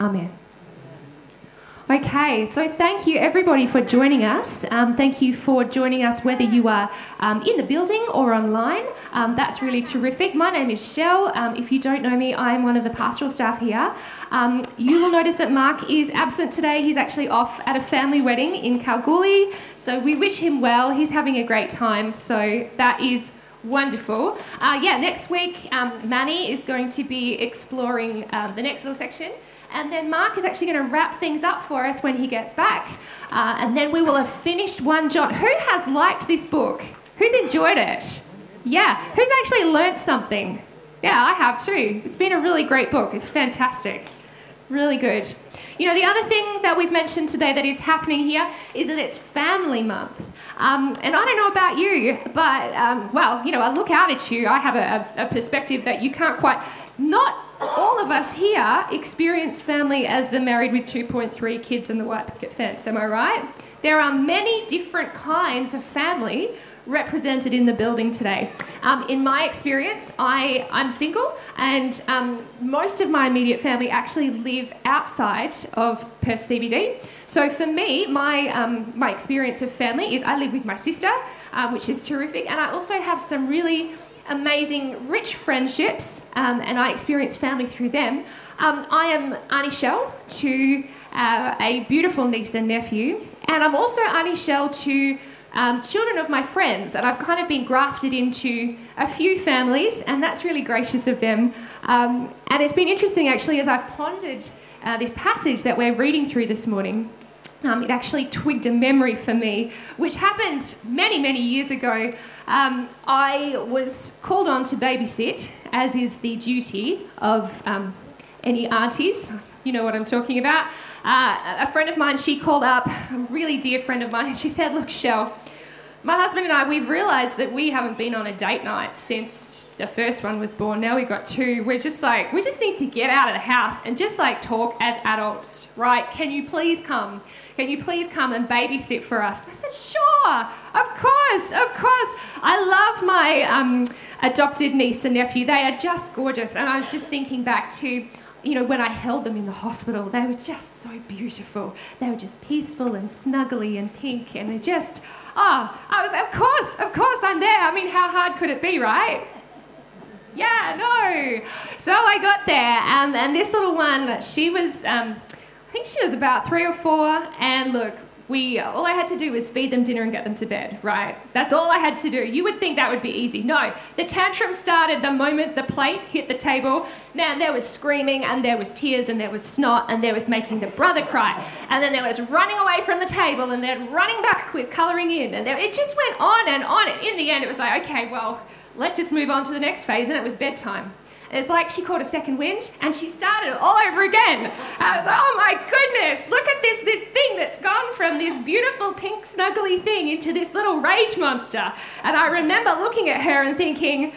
Amen. Okay, so thank you everybody for joining us. Thank you for joining us whether you are in the building or online. That's really terrific. My name is Shell. If you don't know me, I'm one of the pastoral staff here. You will notice that Mark is absent today. He's actually off at a family wedding in Kalgoorlie. So we wish him well. He's having a great time. So that is wonderful. Next week, Manny is going to be exploring the next little section. And then Mark is actually going to wrap things up for us when he gets back. And then we will have finished 1 John. Who has liked this book? Who's enjoyed it? Yeah. Who's actually learnt something? Yeah, I have too. It's been a really great book. It's fantastic. Really good. You know, the other thing that we've mentioned today that is happening here is that it's Family Month. And I don't know about you, but, I look out at you. I have a perspective that you can't quite... Not all of us here experience family as the married with 2.3 kids and the white picket fence, am I right? There are many different kinds of family represented in the building today. In my experience, I'm single, and most of my immediate family actually live outside of Perth CBD. So for me, my experience of family is I live with my sister, which is terrific, and I also have some really amazing, rich friendships, and I experience family through them. I am Auntie Shell to a beautiful niece and nephew, and I'm also Auntie Shell to children of my friends, and I've kind of been grafted into a few families, and that's really gracious of them. And it's been interesting, actually, as I've pondered this passage that we're reading through this morning. It actually twigged a memory for me, which happened many, many years ago. I was called on to babysit, as is the duty of any aunties. You know what I'm talking about. A friend of mine, she called up, a really dear friend of mine, and she said, "Look, Shell, my husband and I, we've realised that we haven't been on a date night since the first one was born. Now we've got 2. We're just like, we just need to get out of the house and just like talk as adults, right? Can you please come? Can you please come and babysit for us?" I said, "Sure, of course, of course." I love my adopted niece and nephew. They are just gorgeous. And I was just thinking back to, you know, when I held them in the hospital, they were just so beautiful. They were just peaceful and snuggly and pink, and they just, I was, of course, I'm there. I mean, how hard could it be, right? Yeah, no. So I got there, and this little one, she was, I think she was about 3 or 4, and look, all I had to do was feed them dinner and get them to bed, right? That's all I had to do. You would think that would be easy. No, the tantrum started the moment the plate hit the table. Man, there was screaming, and there was tears, and there was snot, and there was making the brother cry, and then there was running away from the table, and then running back with colouring in, and it just went on and on. And in the end, it was like, okay, well, let's just move on to the next phase, and it was bedtime. It's like she caught a second wind and she started all over again. I was like, oh my goodness, look at this thing that's gone from this beautiful pink snuggly thing into this little rage monster. And I remember looking at her and thinking,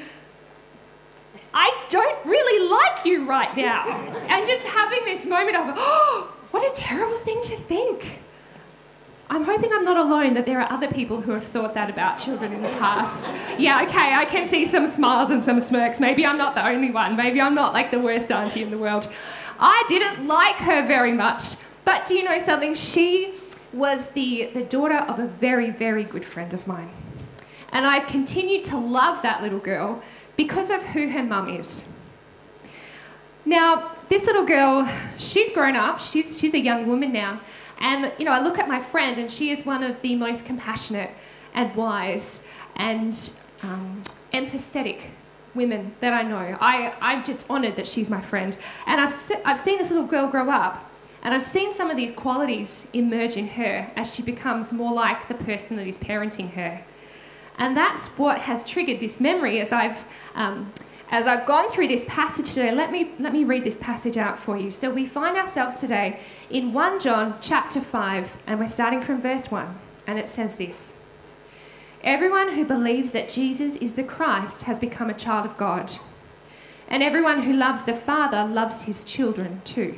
I don't really like you right now. And just having this moment of, oh, what a terrible thing to think. I'm hoping I'm not alone, that there are other people who have thought that about children in the past. Yeah, okay, I can see some smiles and some smirks. Maybe I'm not the only one. Maybe I'm not like the worst auntie in the world. I didn't like her very much. But do you know something? She was the daughter of a very, very good friend of mine. And I've continued to love that little girl because of who her mum is. Now, this little girl, she's grown up. She's a young woman now. And, you know, I look at my friend, and she is one of the most compassionate and wise and empathetic women that I know. I'm just honoured that she's my friend. And I've seen this little girl grow up, and I've seen some of these qualities emerge in her as she becomes more like the person that is parenting her. And that's what has triggered this memory as I've gone through this passage today. Let me read this passage out for you. So we find ourselves today in 1 John chapter 5, and we're starting from verse 1, and it says this: "Everyone who believes that Jesus is the Christ has become a child of God, and everyone who loves the Father loves his children too.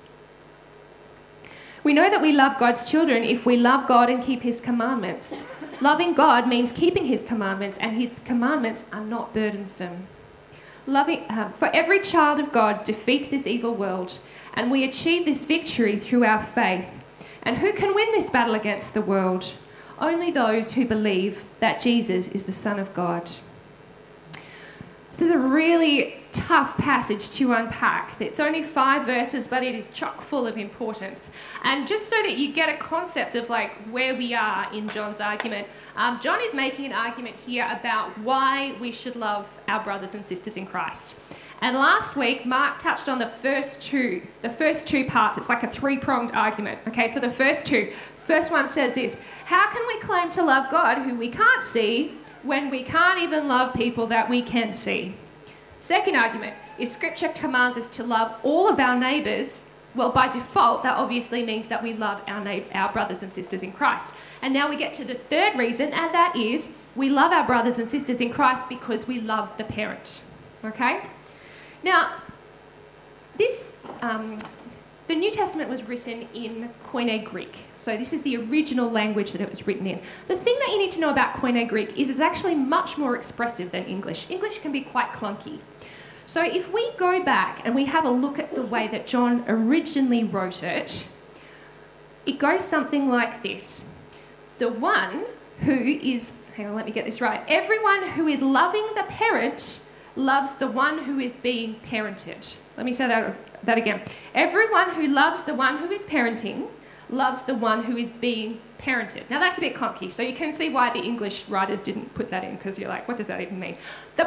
We know that we love God's children if we love God and keep his commandments. Loving God means keeping his commandments, and his commandments are not burdensome. For every child of God defeats this evil world And we achieve this victory through our faith. And who can win this battle against the world? Only those who believe that Jesus is the Son of God. This is a really tough passage to unpack. It's only 5 verses, but it is chock full of importance. And just so that you get a concept of like where we are in John's argument, John is making an argument here about why we should love our brothers and sisters in Christ. And last week, Mark touched on the first two parts. It's like a 3-pronged argument. Okay, so the first one says this: how can we claim to love God who we can't see when we can't even love people that we can see? Second argument, if Scripture commands us to love all of our neighbours, well, by default, that obviously means that we love our brothers and sisters in Christ. And now we get to the third reason, and that is we love our brothers and sisters in Christ because we love the parent. Okay? Now, the New Testament was written in Koine Greek. So this is the original language that it was written in. The thing that you need to know about Koine Greek is it's actually much more expressive than English. English can be quite clunky. So if we go back and we have a look at the way that John originally wrote it, it goes something like this. The one who is, hang on, let me get this right. Everyone who is loving the parent loves the one who is being parented. Let me say that again. Everyone who loves the one who is parenting loves the one who is being parented. Now that's a bit clunky, so you can see why the English writers didn't put that in, because you're like, what does that even mean? The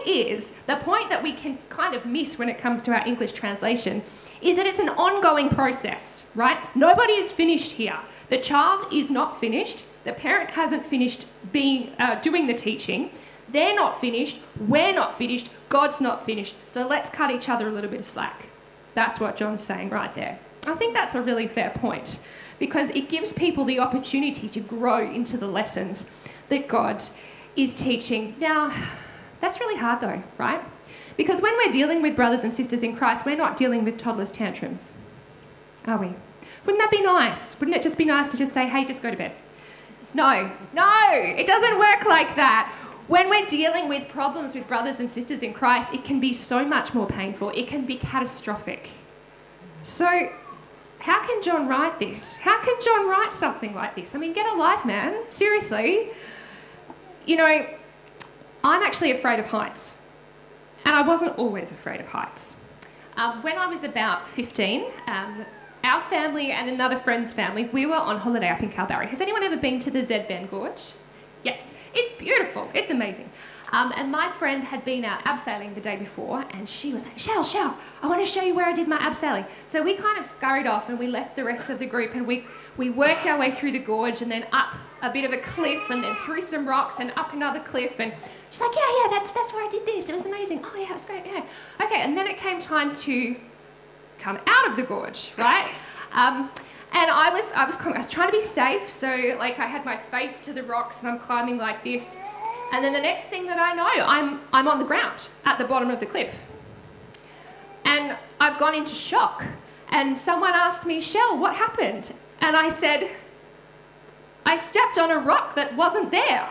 point that we can kind of miss when it comes to our English translation is that it's an ongoing process, right? Nobody is finished here. The child is not finished. The parent hasn't finished doing the teaching. They're not finished. We're not finished. God's not finished. So let's cut each other a little bit of slack. That's what John's saying right there. I think that's a really fair point, because it gives people the opportunity to grow into the lessons that God is teaching. Now, that's really hard though, right? Because when we're dealing with brothers and sisters in Christ, we're not dealing with toddlers' tantrums, are we? Wouldn't that be nice? Wouldn't it just be nice to just say, hey, just go to bed? No, it doesn't work like that. When we're dealing with problems with brothers and sisters in Christ, it can be so much more painful. It can be catastrophic. So how can John write this? How can John write something like this? I mean, get a life, man. Seriously. You know, I'm actually afraid of heights. And I wasn't always afraid of heights. When I was about 15, our family and another friend's family, we were on holiday up in Kalbarri. Has anyone ever been to the Zed Ben Gorge? Yes, it's beautiful. It's amazing. And my friend had been out abseiling the day before, and she was like, Shell, I want to show you where I did my abseiling. So we kind of scurried off and we left the rest of the group, and we worked our way through the gorge and then up a bit of a cliff and then through some rocks and up another cliff. And she's like, yeah, that's where I did this. It was amazing. Oh, yeah, it was great, yeah. Okay, and then it came time to come out of the gorge, right? And I was trying to be safe, so like I had my face to the rocks and I'm climbing like this. And then the next thing that I know, I'm on the ground at the bottom of the cliff. And I've gone into shock. And someone asked me, Shell, what happened? And I said, I stepped on a rock that wasn't there.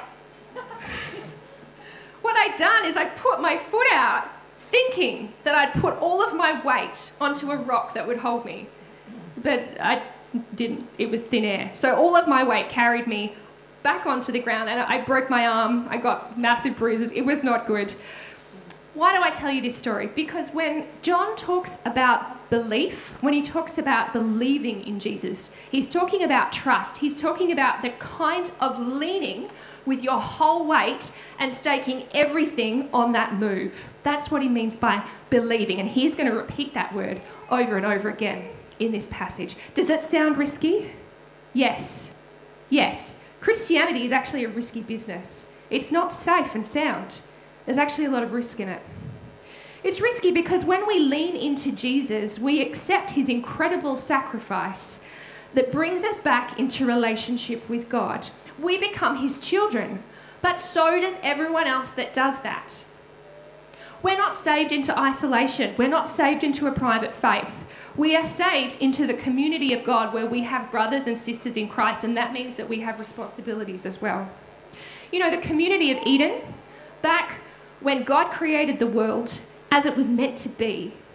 What I'd done is I put my foot out thinking that I'd put all of my weight onto a rock that would hold me. But I didn't. It was thin air. So all of my weight carried me back onto the ground, and I broke my arm. I got massive bruises. It was not good. Why do I tell you this story? Because when John talks about belief, when he talks about believing in Jesus, he's talking about trust. He's talking about the kind of leaning with your whole weight and staking everything on that move. That's what he means by believing, and he's going to repeat that word over and over again in this passage. Does that sound risky? Yes. Christianity is actually a risky business. It's not safe and sound. There's actually a lot of risk in it. It's risky because when we lean into Jesus, we accept his incredible sacrifice that brings us back into relationship with God. We become his children, but so does everyone else that does that. We're not saved into isolation. We're not saved into a private faith. We are saved into the community of God where we have brothers and sisters in Christ, and that means that we have responsibilities as well. You know, the community of Eden, back when God created the world as it was meant to be,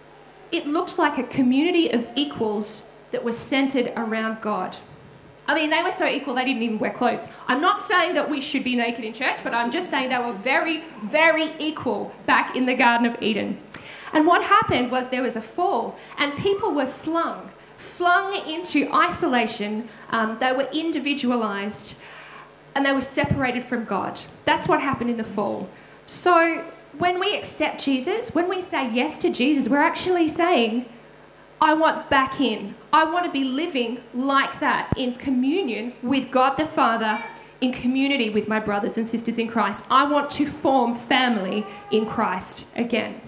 it looked like a community of equals that was centered around God. I mean, they were so equal they didn't even wear clothes. I'm not saying that we should be naked in church, but I'm just saying they were very, very equal back in the Garden of Eden. And what happened was there was a fall, and people were flung into isolation. They were individualized, and they were separated from God. That's what happened in the fall. So when we accept Jesus, when we say yes to Jesus, we're actually saying, I want back in. I want to be living like that, in communion with God the Father, in community with my brothers and sisters in Christ. I want to form family in Christ again.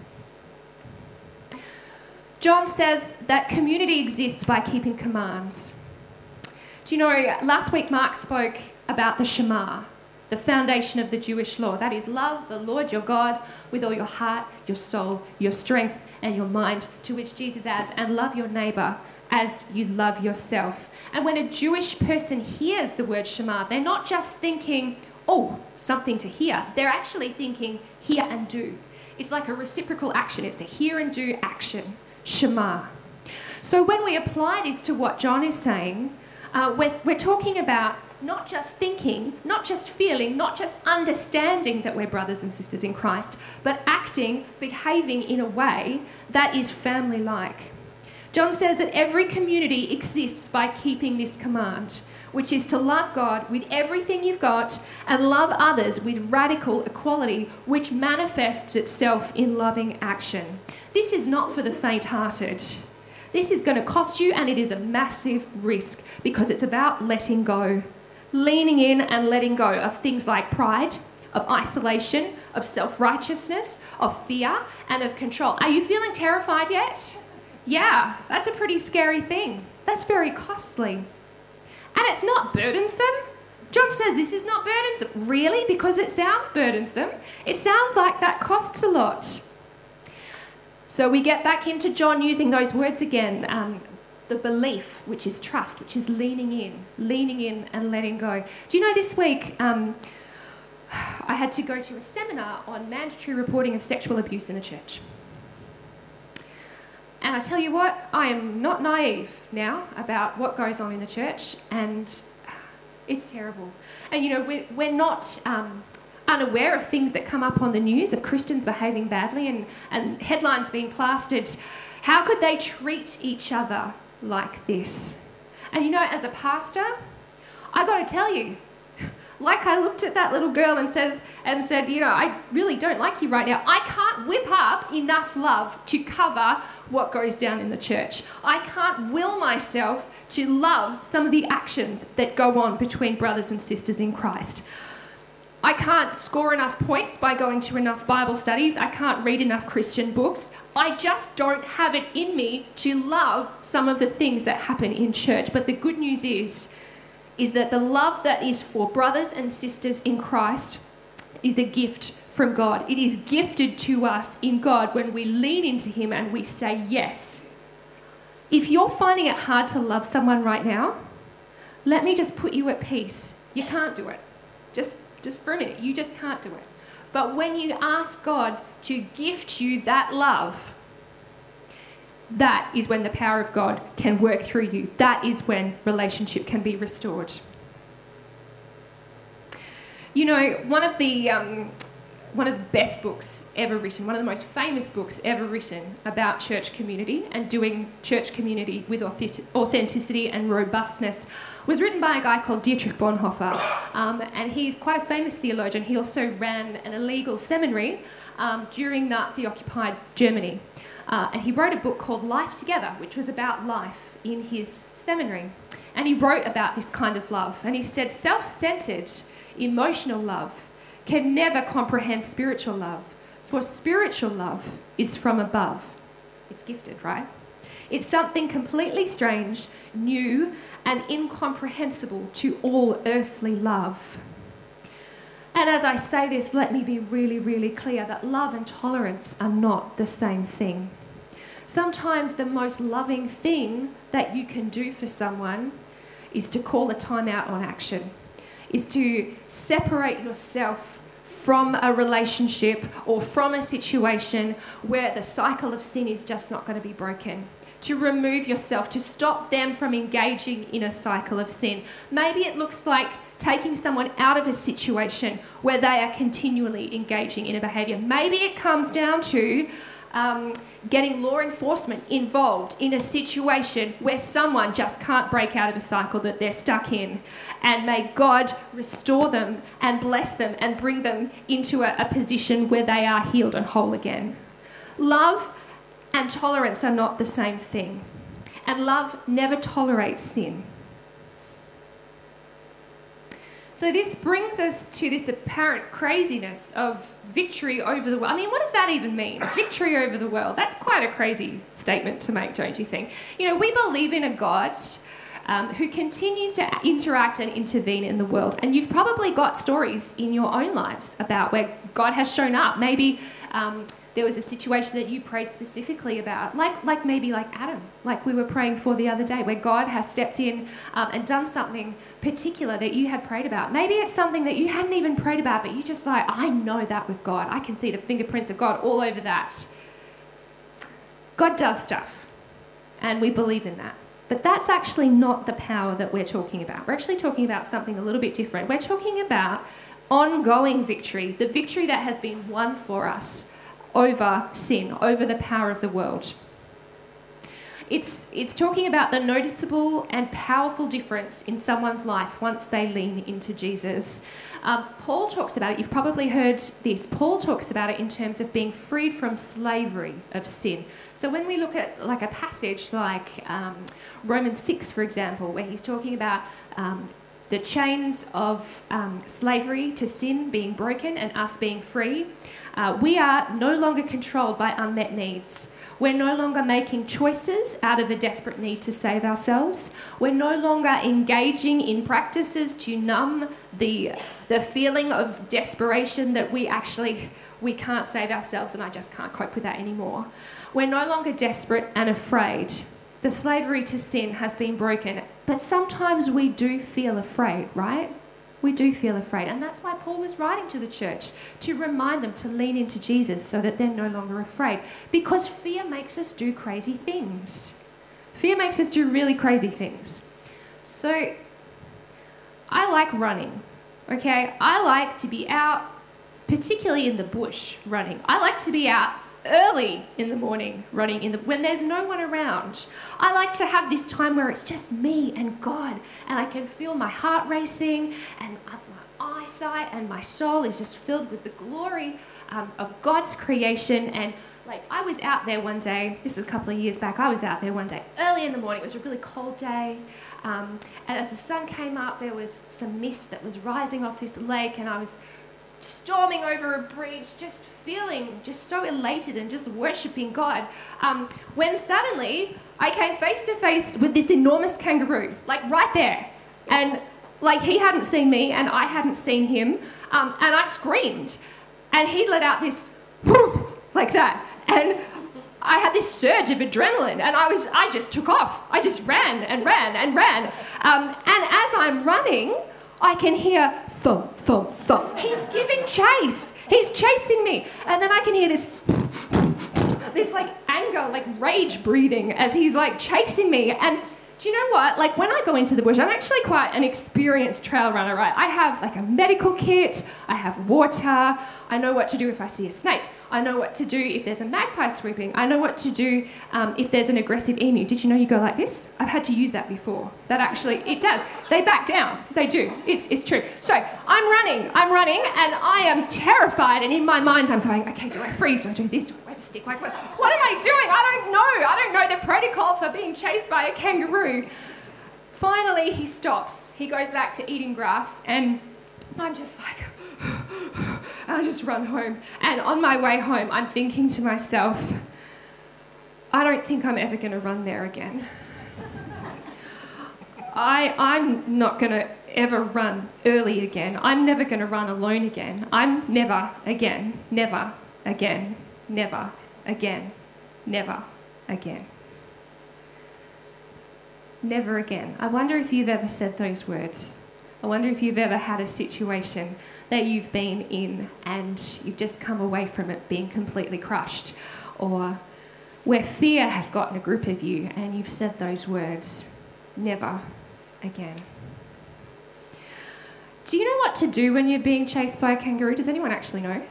John says that community exists by keeping commands. Do you know, last week Mark spoke about the Shema, the foundation of the Jewish law. That is, love the Lord your God with all your heart, your soul, your strength, and your mind, to which Jesus adds, and love your neighbour as you love yourself. And when a Jewish person hears the word Shema, they're not just thinking, oh, something to hear. They're actually thinking, hear and do. It's like a reciprocal action. It's a hear and do action. Shema. So when we apply this to what John is saying, we're talking about not just thinking, not just feeling, not just understanding that we're brothers and sisters in Christ, but acting, behaving in a way that is family-like. John says that every community exists by keeping this command, which is to love God with everything you've got and love others with radical equality, which manifests itself in loving action. This is not for the faint-hearted. This is going to cost you, and it is a massive risk because it's about letting go, leaning in and letting go of things like pride, of isolation, of self-righteousness, of fear, and of control. Are you feeling terrified yet? Yeah, that's a pretty scary thing. That's very costly. And it's not burdensome. John says this is not burdensome. Really? Because it sounds burdensome. It sounds like that costs a lot. So we get back into John using those words again. The belief, which is trust, which is leaning in and letting go. Do you know this week I had to go to a seminar on mandatory reporting of sexual abuse in the church. And I tell you what, I am not naive now about what goes on in the church, and it's terrible. And you know, we're not unaware of things that come up on the news of Christians behaving badly and headlines being plastered. How could they treat each other like this? And you know, as a pastor, I got to tell you, like I looked at that little girl and said, you know, I really don't like you right now. I can't whip up enough love to cover what goes down in the church. I can't will myself to love some of the actions that go on between brothers and sisters in Christ. I can't score enough points by going to enough Bible studies. I can't read enough Christian books. I just don't have it in me to love some of the things that happen in church. But the good news is that the love that is for brothers and sisters in Christ is a gift from God. It is gifted to us in God when we lean into Him and we say yes. If you're finding it hard to love someone right now, let me just put you at peace. You can't do it. Just for a minute, you just can't do it. But when you ask God to gift you that love, that is when the power of God can work through you. That is when relationship can be restored. You know, one of the best books ever written, one of the most famous books ever written about church community and doing church community with authenticity and robustness was written by a guy called Dietrich Bonhoeffer. And he's quite a famous theologian. He also ran an illegal seminary during Nazi-occupied Germany. And he wrote a book called Life Together, which was about life in his seminary. And he wrote about this kind of love. And he said, self-centered, emotional love can never comprehend spiritual love, for spiritual love is from above. It's gifted, right? It's something completely strange, new, and incomprehensible to all earthly love. And as I say this, let me be really, really clear that love and tolerance are not the same thing. Sometimes the most loving thing that you can do for someone is to call a timeout on action, is to separate yourself from a relationship or from a situation where the cycle of sin is just not going to be broken. To remove yourself, to stop them from engaging in a cycle of sin. Maybe it looks like taking someone out of a situation where they are continually engaging in a behaviour. Maybe it comes down to getting law enforcement involved in a situation where someone just can't break out of a cycle that they're stuck in. And may God restore them and bless them and bring them into a position where they are healed and whole again. Love and tolerance are not the same thing. And love never tolerates sin. So this brings us to this apparent craziness of victory over the world. I mean, what does that even mean? Victory over the world. That's quite a crazy statement to make, don't you think? You know, we believe in a God who continues to interact and intervene in the world. And you've probably got stories in your own lives about where God has shown up. Maybe there was a situation that you prayed specifically about, like maybe like Adam, like we were praying for the other day, where God has stepped in and done something particular that you had prayed about. Maybe it's something that you hadn't even prayed about, but you just like, I know that was God. I can see the fingerprints of God all over that. God does stuff, and we believe in that. But that's actually not the power that we're talking about. We're actually talking about something a little bit different. We're talking about ongoing victory, the victory that has been won for us over sin, over the power of the world. It's talking about the noticeable and powerful difference in someone's life once they lean into Jesus. Paul talks about it. You've probably heard this. Paul talks about it in terms of being freed from slavery of sin. So when we look at like a passage like Romans 6, for example, where he's talking about the chains of slavery to sin being broken and us being free, we are no longer controlled by unmet needs. We're no longer making choices out of a desperate need to save ourselves. We're no longer engaging in practices to numb the feeling of desperation that we can't save ourselves and I just can't cope with that anymore. We're no longer desperate and afraid. The slavery to sin has been broken, but sometimes we do feel afraid, right? We do feel afraid, and that's why Paul was writing to the church, to remind them to lean into Jesus so that they're no longer afraid, because fear makes us do crazy things. Fear makes us do really crazy things. So I like running, okay? I like to be out, particularly in the bush, running. I like to be out early in the morning running when there's no one around. I like to have this time where it's just me and God, and I can feel my heart racing and my eyesight and my soul is just filled with the glory of God's creation. And like I was out there one day, this is a couple of years back, I was out there one day early in the morning. It was a really cold day, and as the sun came up there was some mist that was rising off this lake, and I was storming over a bridge, just feeling just so elated and just worshipping God, when suddenly I came face to face with this enormous kangaroo, like right there. And like he hadn't seen me and I hadn't seen him, and I screamed. And he let out this whoo, like that. And I had this surge of adrenaline and I just took off. I just ran and ran and ran. And as I'm running, I can hear thump, thump, thump. He's giving chase. He's chasing me. And then I can hear this like anger, like rage breathing as he's like chasing me. And do you know what? Like when I go into the bush, I'm actually quite an experienced trail runner, right? I have like a medical kit. I have water. I know what to do if I see a snake. I know what to do if there's a magpie swooping. I know what to do if there's an aggressive emu. Did you know you go like this? I've had to use that before. That actually, it does. They back down. They do. It's true. So I'm running, and I am terrified. And in my mind, I'm going, okay, do I freeze? Do I do this? Do I wave a stick? Like, what am I doing? I don't know. I don't know the protocol for being chased by a kangaroo. Finally, he stops. He goes back to eating grass, and I'm just like, I just run home. And on my way home, I'm thinking to myself, I don't think I'm ever going to run there again. I'm not going to ever run early again. I'm never going to run alone again. I'm never again, never again, never again, never again. Never again. I wonder if you've ever said those words. I wonder if you've ever had a situation that you've been in and you've just come away from it being completely crushed, or where fear has gotten a grip of you and you've said those words, never again. Do you know what to do when you're being chased by a kangaroo? Does anyone actually know?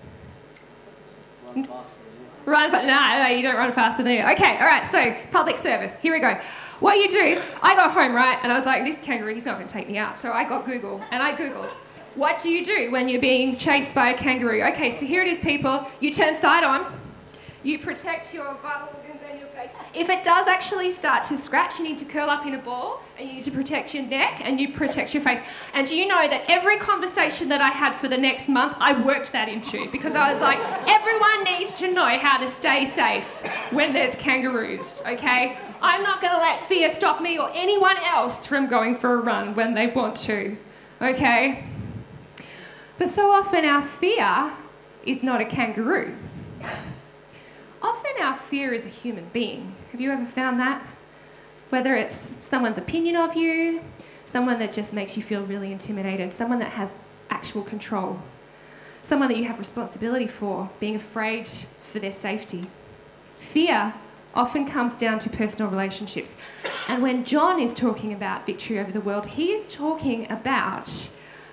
Run fast. No, you don't run faster than you. Okay, all right, so public service. Here we go. What you do, I got home, right, and I was like, this kangaroo, he's not going to take me out. So I got Google, and I Googled, what do you do when you're being chased by a kangaroo? Okay, so here it is, people. You turn side on. You protect your vital organs and your face. If it does actually start to scratch, you need to curl up in a ball, and you need to protect your neck, and you protect your face. And do you know that every conversation that I had for the next month, I worked that into, because I was like, everyone needs to know how to stay safe when there's kangaroos, okay? I'm not going to let fear stop me or anyone else from going for a run when they want to, okay? But so often our fear is not a kangaroo. Often our fear is a human being. Have you ever found that? Whether it's someone's opinion of you, someone that just makes you feel really intimidated, someone that has actual control, someone that you have responsibility for, being afraid for their safety. Fear often comes down to personal relationships. And when John is talking about victory over the world, he is talking about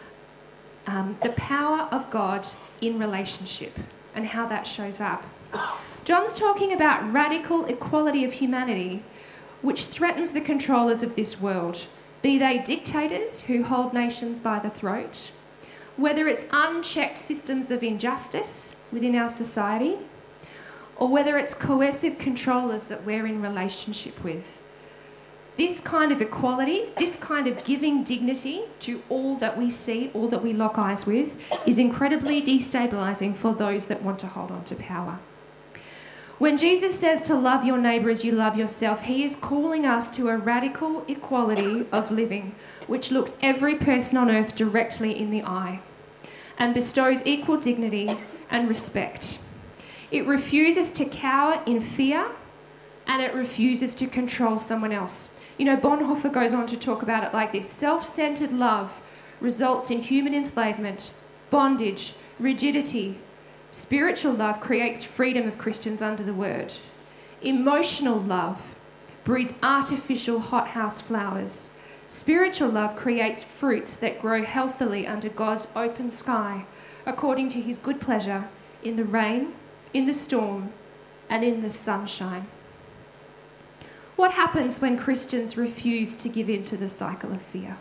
the power of God in relationship and how that shows up. John's talking about radical equality of humanity, which threatens the controllers of this world, be they dictators who hold nations by the throat, whether it's unchecked systems of injustice within our society, or whether it's coercive controllers that we're in relationship with. This kind of equality, this kind of giving dignity to all that we see, all that we lock eyes with, is incredibly destabilising for those that want to hold on to power. When Jesus says to love your neighbour as you love yourself, he is calling us to a radical equality of living, which looks every person on earth directly in the eye and bestows equal dignity and respect. It refuses to cower in fear, and it refuses to control someone else. You know, Bonhoeffer goes on to talk about it like this: self-centered love results in human enslavement, bondage, rigidity. Spiritual love creates freedom of Christians under the word. Emotional love breeds artificial hothouse flowers. Spiritual love creates fruits that grow healthily under God's open sky, according to his good pleasure, in the rain, in the storm, and in the sunshine. What happens when Christians refuse to give in to the cycle of fear?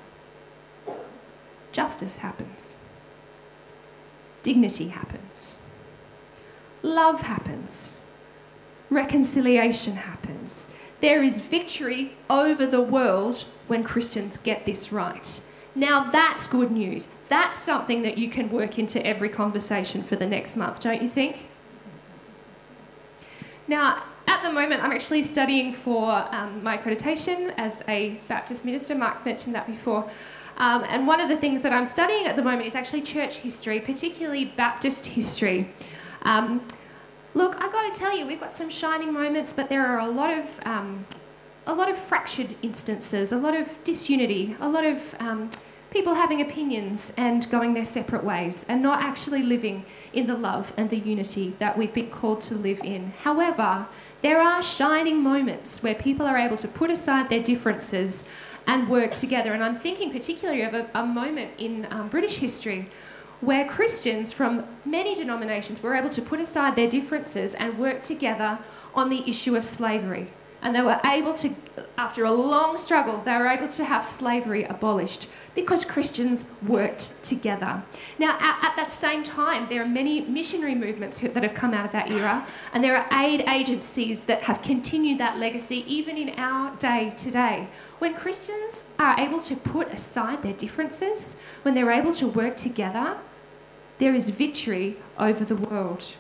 Justice happens. Dignity happens. Love happens. Reconciliation happens. There is victory over the world when Christians get this right. Now that's good news. That's something that you can work into every conversation for the next month, don't you think? Now, at the moment, I'm actually studying for my accreditation as a Baptist minister. Mark's mentioned that before. And one of the things that I'm studying at the moment is actually church history, particularly Baptist history. Look, I've got to tell you, we've got some shining moments, but there are a lot of fractured instances, a lot of disunity, a lot of people having opinions and going their separate ways and not actually living in the love and the unity that we've been called to live in. However, there are shining moments where people are able to put aside their differences and work together. And I'm thinking particularly of a moment in British history where Christians from many denominations were able to put aside their differences and work together on the issue of slavery. And they were able to, after a long struggle, they were able to have slavery abolished because Christians worked together. Now, at that same time, there are many missionary movements that have come out of that era, and there are aid agencies that have continued that legacy even in our day today. When Christians are able to put aside their differences, when they're able to work together, there is victory over the world.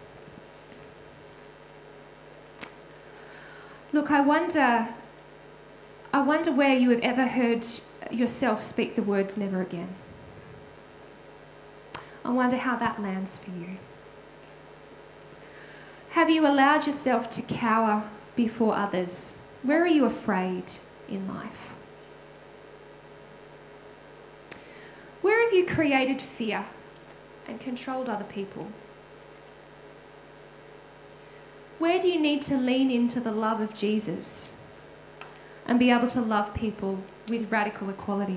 Look, I wonder where you have ever heard yourself speak the words never again. I wonder how that lands for you. Have you allowed yourself to cower before others? Where are you afraid in life? of you created fear and controlled other people? Where do you need to lean into the love of Jesus and be able to love people with radical equality?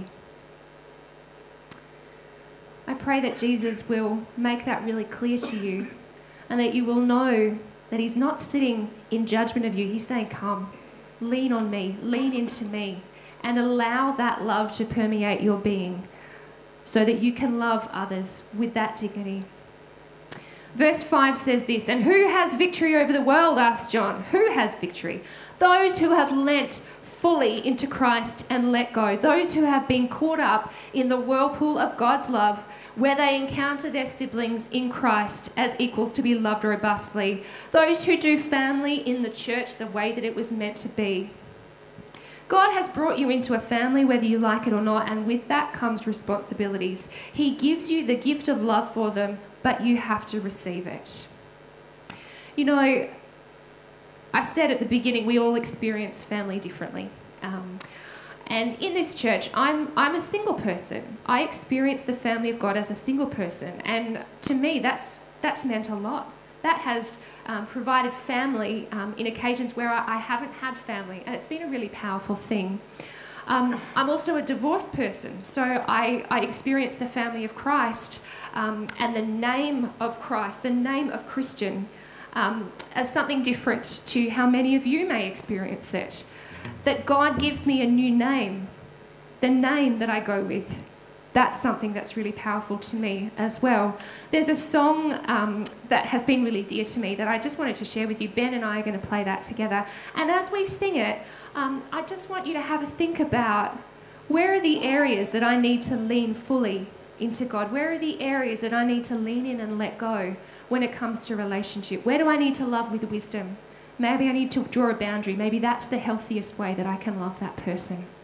I pray that Jesus will make that really clear to you and that you will know that he's not sitting in judgment of you. He's saying, come, lean on me, lean into me, and allow that love to permeate your being so that you can love others with that dignity. Verse 5 says this, and who has victory over the world, asked John. Who has victory? Those who have lent fully into Christ and let go. Those who have been caught up in the whirlpool of God's love, where they encounter their siblings in Christ as equals to be loved robustly. Those who do family in the church the way that it was meant to be. God has brought you into a family, whether you like it or not, and with that comes responsibilities. He gives you the gift of love for them, but you have to receive it. You know, I said at the beginning, we all experience family differently. And in this church, I'm a single person. I experience the family of God as a single person. And to me, that's meant a lot. That has provided family in occasions where I haven't had family. And it's been a really powerful thing. I'm also a divorced person. So I experienced the family of Christ and the name of Christ, the name of Christian, as something different to how many of you may experience it. That God gives me a new name, the name that I go with. That's something that's really powerful to me as well. There's a song that has been really dear to me that I just wanted to share with you. Ben and I are going to play that together. And as we sing it, I just want you to have a think about, where are the areas that I need to lean fully into God? Where are the areas that I need to lean in and let go when it comes to relationship? Where do I need to love with wisdom? Maybe I need to draw a boundary. Maybe that's the healthiest way that I can love that person.